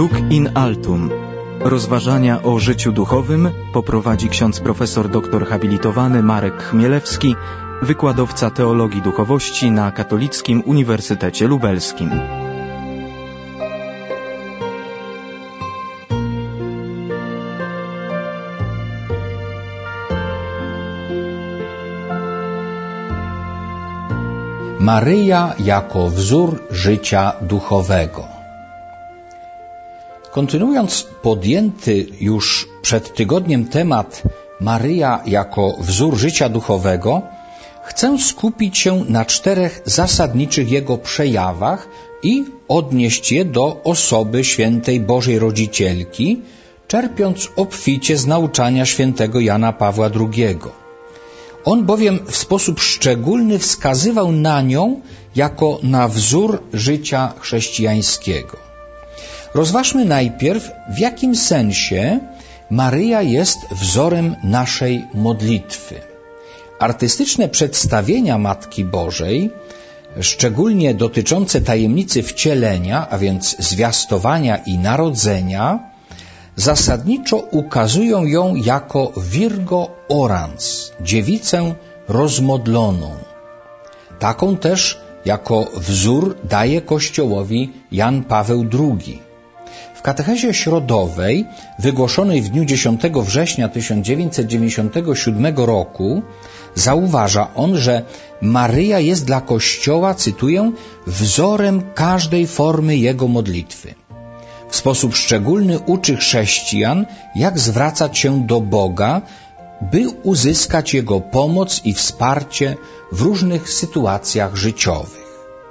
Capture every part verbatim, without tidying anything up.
Nunc in altum. Rozważania o życiu duchowym poprowadzi ksiądz profesor doktor habilitowany Marek Chmielewski, wykładowca teologii duchowości na Katolickim Uniwersytecie Lubelskim. Maryja jako wzór życia duchowego. Kontynuując podjęty już przed tygodniem temat Maryja jako wzór życia duchowego, chcę skupić się na czterech zasadniczych jego przejawach i odnieść je do osoby świętej Bożej Rodzicielki, czerpiąc obficie z nauczania świętego Jana Pawła drugiego. On bowiem w sposób szczególny wskazywał na nią jako na wzór życia chrześcijańskiego. Rozważmy najpierw, w jakim sensie Maryja jest wzorem naszej modlitwy. Artystyczne przedstawienia Matki Bożej, szczególnie dotyczące tajemnicy wcielenia, a więc zwiastowania i narodzenia, zasadniczo ukazują ją jako Virgo Orans, dziewicę rozmodloną. Taką też jako wzór daje Kościołowi Jan Paweł drugi. W katechezie środowej, wygłoszonej w dniu dziesiątego września tysiąc dziewięćset dziewięćdziesiątego siódmego roku, zauważa on, że Maryja jest dla Kościoła, cytuję, wzorem każdej formy jego modlitwy. W sposób szczególny uczy chrześcijan, jak zwracać się do Boga, by uzyskać Jego pomoc i wsparcie w różnych sytuacjach życiowych.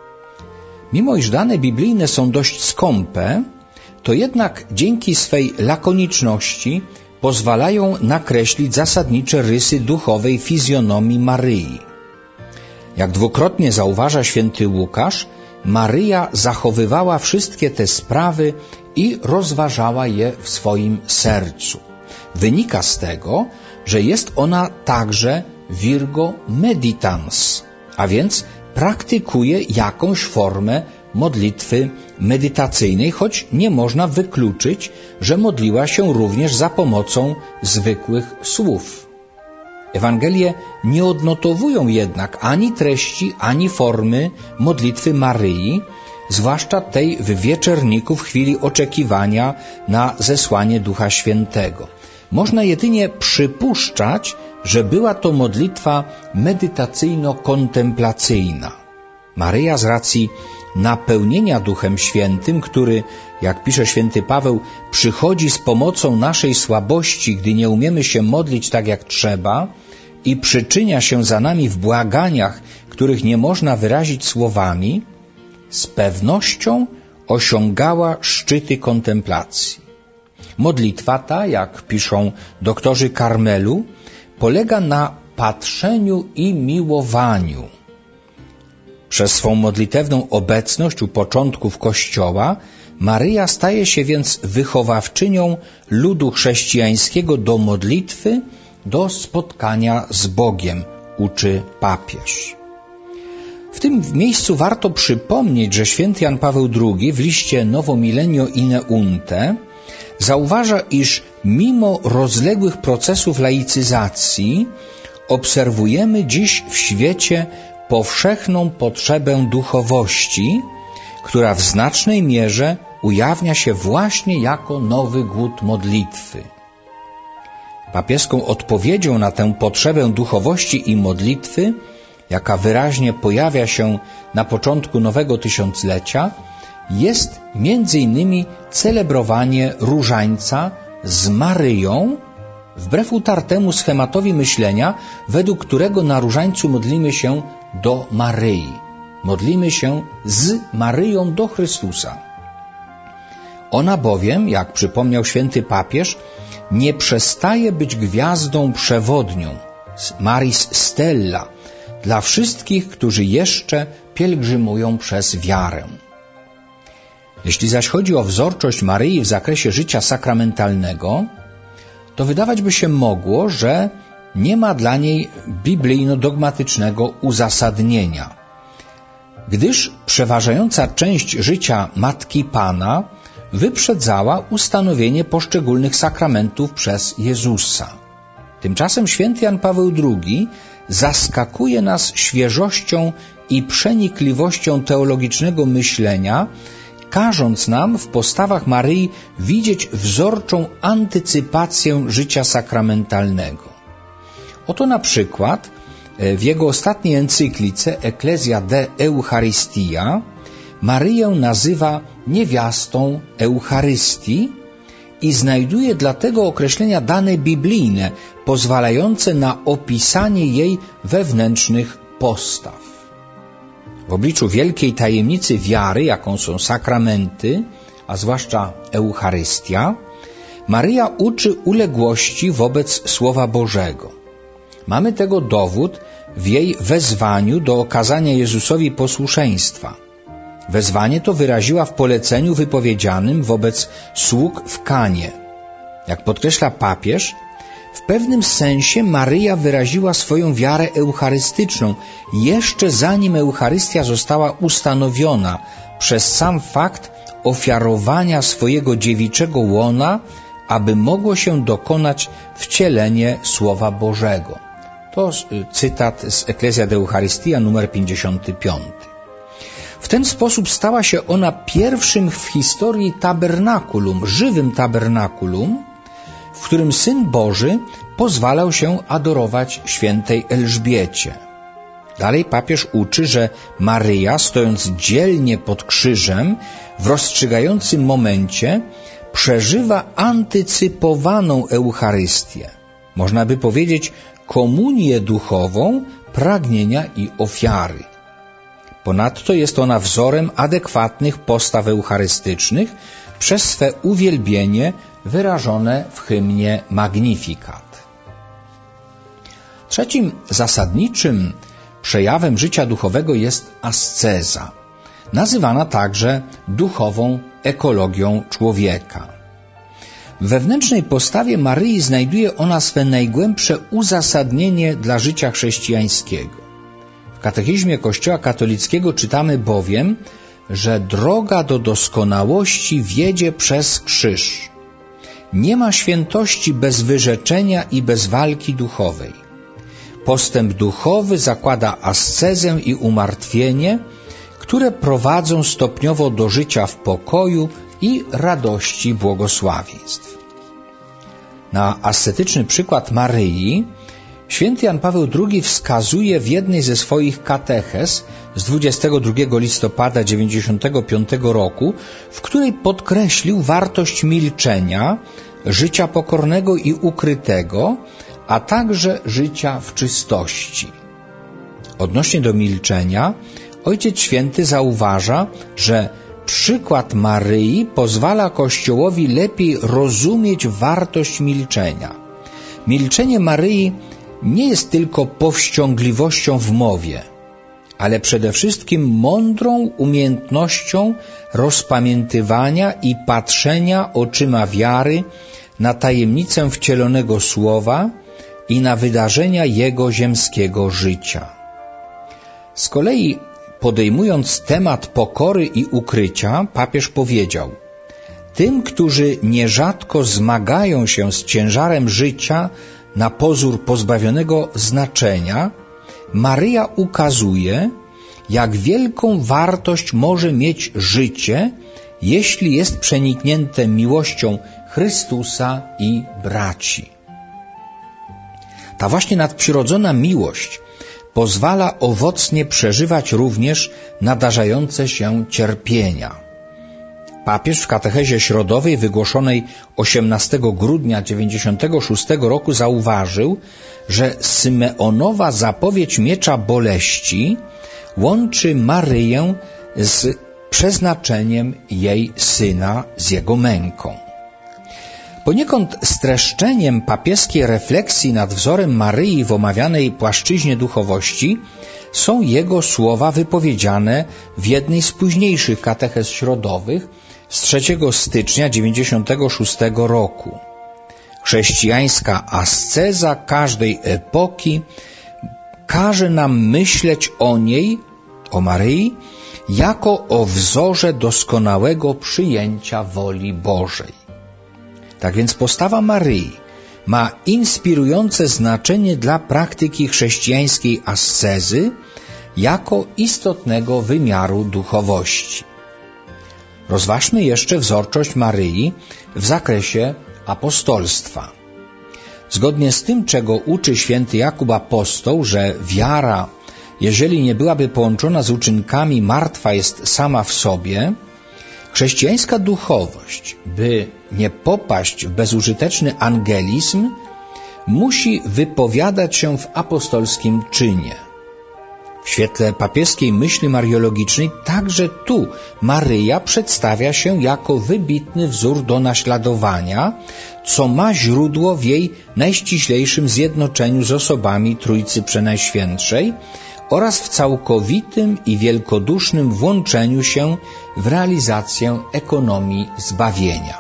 Mimo iż dane biblijne są dość skąpe, to jednak dzięki swej lakoniczności pozwalają nakreślić zasadnicze rysy duchowej fizjonomii Maryi. Jak dwukrotnie zauważa święty Łukasz, Maryja zachowywała wszystkie te sprawy i rozważała je w swoim sercu. Wynika z tego, że jest ona także Virgo meditans, a więc praktykuje jakąś formę modlitwy medytacyjnej, choć nie można wykluczyć, że modliła się również za pomocą zwykłych słów. Ewangelie nie odnotowują jednak ani treści, ani formy modlitwy Maryi, zwłaszcza tej w wieczerniku w chwili oczekiwania na zesłanie Ducha Świętego. Można jedynie przypuszczać, że była to modlitwa medytacyjno-kontemplacyjna. Maryja z racji napełnienia Duchem Świętym, który, jak pisze święty Paweł, przychodzi z pomocą naszej słabości, gdy nie umiemy się modlić tak jak trzeba, i przyczynia się za nami w błaganiach, których nie można wyrazić słowami, z pewnością osiągała szczyty kontemplacji. Modlitwa ta, jak piszą doktorzy Karmelu, polega na patrzeniu i miłowaniu. Przez swą modlitewną obecność u początków Kościoła Maryja staje się więc wychowawczynią ludu chrześcijańskiego do modlitwy, do spotkania z Bogiem, uczy papież. W tym miejscu warto przypomnieć, że święty Jan Paweł drugi w liście Novo Millennio Ineunte zauważa, iż mimo rozległych procesów laicyzacji obserwujemy dziś w świecie powszechną potrzebę duchowości, która w znacznej mierze ujawnia się właśnie jako nowy głód modlitwy. Papieską odpowiedzią na tę potrzebę duchowości i modlitwy, jaka wyraźnie pojawia się na początku nowego tysiąclecia, jest między innymi celebrowanie różańca z Maryją, wbrew utartemu schematowi myślenia, według którego na różańcu modlimy się do Maryi. Modlimy się z Maryją do Chrystusa. Ona bowiem, jak przypomniał święty papież, nie przestaje być gwiazdą przewodnią, Maris Stella, dla wszystkich, którzy jeszcze pielgrzymują przez wiarę. Jeśli zaś chodzi o wzorczość Maryi w zakresie życia sakramentalnego, to wydawać by się mogło, że nie ma dla niej biblijno-dogmatycznego uzasadnienia, gdyż przeważająca część życia Matki Pana wyprzedzała ustanowienie poszczególnych sakramentów przez Jezusa. Tymczasem święty Jan Paweł drugi zaskakuje nas świeżością i przenikliwością teologicznego myślenia, każąc nam w postawach Maryi widzieć wzorczą antycypację życia sakramentalnego. Oto na przykład w jego ostatniej encyklice Ecclesia de Eucharistia Maryję nazywa niewiastą Eucharystii i znajduje dlatego określenia dane biblijne, pozwalające na opisanie jej wewnętrznych postaw. W obliczu wielkiej tajemnicy wiary, jaką są sakramenty, a zwłaszcza Eucharystia, Maryja uczy uległości wobec Słowa Bożego. Mamy tego dowód w jej wezwaniu do okazania Jezusowi posłuszeństwa. Wezwanie to wyraziła w poleceniu wypowiedzianym wobec sług w Kanie. Jak podkreśla papież, w pewnym sensie Maryja wyraziła swoją wiarę eucharystyczną jeszcze zanim Eucharystia została ustanowiona przez sam fakt ofiarowania swojego dziewiczego łona, aby mogło się dokonać wcielenie Słowa Bożego. To cytat z Ecclesia de Eucharistia numer pięćdziesiąty piąty. W ten sposób stała się ona pierwszym w historii tabernakulum, żywym tabernakulum, w którym Syn Boży pozwalał się adorować świętej Elżbiecie. Dalej papież uczy, że Maryja, stojąc dzielnie pod krzyżem, w rozstrzygającym momencie przeżywa antycypowaną Eucharystię. Można by powiedzieć komunię duchową pragnienia i ofiary. Ponadto jest ona wzorem adekwatnych postaw eucharystycznych przez swe uwielbienie wyrażone w hymnie Magnificat. Trzecim zasadniczym przejawem życia duchowego jest asceza, nazywana także duchową ekologią człowieka. W wewnętrznej postawie Maryi znajduje ona swe najgłębsze uzasadnienie dla życia chrześcijańskiego. W katechizmie Kościoła katolickiego czytamy bowiem, że droga do doskonałości wiedzie przez krzyż. Nie ma świętości bez wyrzeczenia i bez walki duchowej. Postęp duchowy zakłada ascezę i umartwienie, które prowadzą stopniowo do życia w pokoju i radości błogosławieństw. Na ascetyczny przykład Maryi święty Jan Paweł drugi wskazuje w jednej ze swoich katechez z dwudziestego drugiego listopada dziewięćdziesiątego piątego roku, w której podkreślił wartość milczenia, życia pokornego i ukrytego, a także życia w czystości. Odnośnie do milczenia, Ojciec Święty zauważa, że przykład Maryi pozwala Kościołowi lepiej rozumieć wartość milczenia. Milczenie Maryi nie jest tylko powściągliwością w mowie, ale przede wszystkim mądrą umiejętnością rozpamiętywania i patrzenia oczyma wiary na tajemnicę wcielonego Słowa i na wydarzenia Jego ziemskiego życia. Z kolei podejmując temat pokory i ukrycia, papież powiedział: tym, którzy nierzadko zmagają się z ciężarem życia na pozór pozbawionego znaczenia, Maryja ukazuje, jak wielką wartość może mieć życie, jeśli jest przeniknięte miłością Chrystusa i braci. Ta właśnie nadprzyrodzona miłość pozwala owocnie przeżywać również nadarzające się cierpienia. Papież w katechezie środowej wygłoszonej osiemnastego grudnia dziewięćdziesiątego szóstego roku zauważył, że Symeonowa zapowiedź miecza boleści łączy Maryję z przeznaczeniem jej syna, z jego męką. Poniekąd streszczeniem papieskiej refleksji nad wzorem Maryi w omawianej płaszczyźnie duchowości są jego słowa wypowiedziane w jednej z późniejszych katechez środowych z trzeciego stycznia dziewięćdziesiątego szóstego roku. Chrześcijańska asceza każdej epoki każe nam myśleć o niej, o Maryi, jako o wzorze doskonałego przyjęcia woli Bożej. Tak więc postawa Maryi ma inspirujące znaczenie dla praktyki chrześcijańskiej ascezy jako istotnego wymiaru duchowości. Rozważmy jeszcze wzorczość Maryi w zakresie apostolstwa. Zgodnie z tym, czego uczy święty Jakub Apostoł, że wiara, jeżeli nie byłaby połączona z uczynkami, martwa jest sama w sobie, chrześcijańska duchowość, by nie popaść w bezużyteczny angelizm, musi wypowiadać się w apostolskim czynie. W świetle papieskiej myśli mariologicznej także tu Maryja przedstawia się jako wybitny wzór do naśladowania, co ma źródło w jej najściślejszym zjednoczeniu z osobami Trójcy Przenajświętszej oraz w całkowitym i wielkodusznym włączeniu się w realizację ekonomii zbawienia.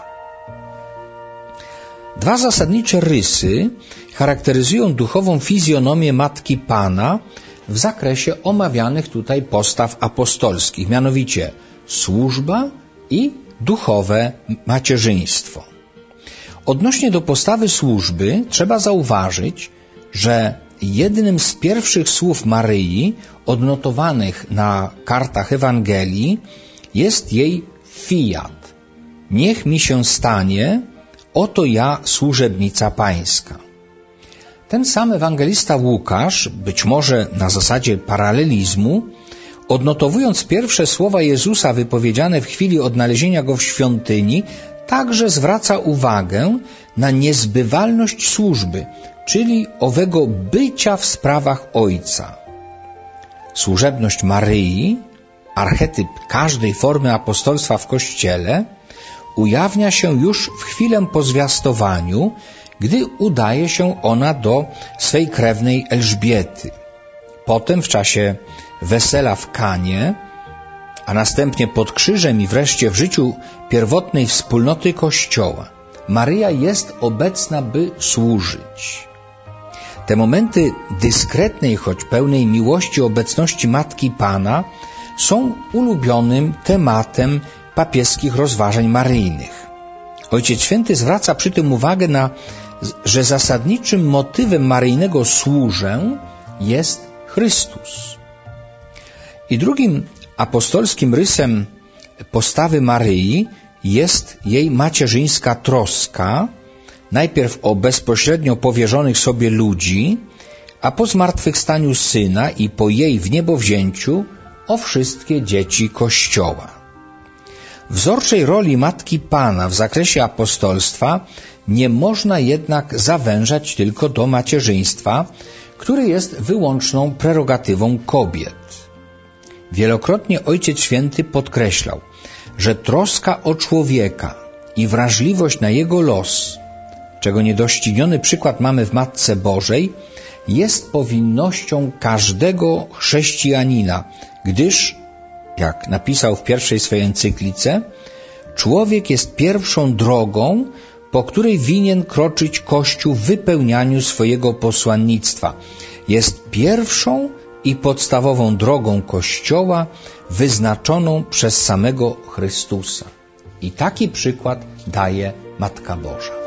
Dwa zasadnicze rysy charakteryzują duchową fizjonomię Matki Pana w zakresie omawianych tutaj postaw apostolskich, mianowicie służba i duchowe macierzyństwo. Odnośnie do postawy służby trzeba zauważyć, że jednym z pierwszych słów Maryi odnotowanych na kartach Ewangelii jest jej fiat. Niech mi się stanie, oto ja, służebnica pańska. Ten sam ewangelista Łukasz, być może na zasadzie paralelizmu, odnotowując pierwsze słowa Jezusa wypowiedziane w chwili odnalezienia Go w świątyni, także zwraca uwagę na niezbywalność służby, czyli owego bycia w sprawach Ojca. Służebność Maryi, archetyp każdej formy apostolstwa w Kościele, ujawnia się już w chwilę po zwiastowaniu, gdy udaje się ona do swej krewnej Elżbiety. Potem w czasie wesela w Kanie, a następnie pod krzyżem i wreszcie w życiu pierwotnej wspólnoty Kościoła, Maryja jest obecna, by służyć. Te momenty dyskretnej, choć pełnej miłości obecności Matki Pana są ulubionym tematem papieskich rozważań maryjnych. Ojciec Święty zwraca przy tym uwagę na, że zasadniczym motywem maryjnego służę jest Chrystus. I drugim apostolskim rysem postawy Maryi jest jej macierzyńska troska, najpierw o bezpośrednio powierzonych sobie ludzi, a po zmartwychwstaniu Syna i po jej wniebowzięciu o wszystkie dzieci Kościoła. Wzorczej roli Matki Pana w zakresie apostolstwa nie można jednak zawężać tylko do macierzyństwa, które jest wyłączną prerogatywą kobiet. Wielokrotnie Ojciec Święty podkreślał, że troska o człowieka i wrażliwość na jego los, czego niedościgniony przykład mamy w Matce Bożej, jest powinnością każdego chrześcijanina, gdyż, jak napisał w pierwszej swojej encyklice, człowiek jest pierwszą drogą, po której winien kroczyć Kościół w wypełnianiu swojego posłannictwa. Jest pierwszą i podstawową drogą Kościoła wyznaczoną przez samego Chrystusa. I taki przykład daje Matka Boża.